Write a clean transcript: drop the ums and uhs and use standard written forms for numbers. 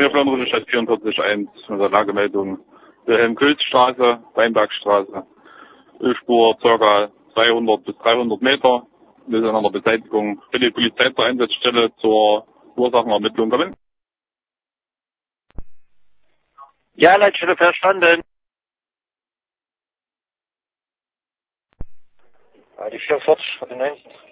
Querplanroute Stadt 44.1 mit der Lagemeldung Wilhelm-Külz-Straße, Weinbergstraße. Ölspur ca. 200 bis 300 Meter. Wir sind an der Beseitigung. Bitte die Polizei zur Einsatzstelle zur Ursachenermittlung kommen. Ja, Leitstelle verstanden. Die 44, 9.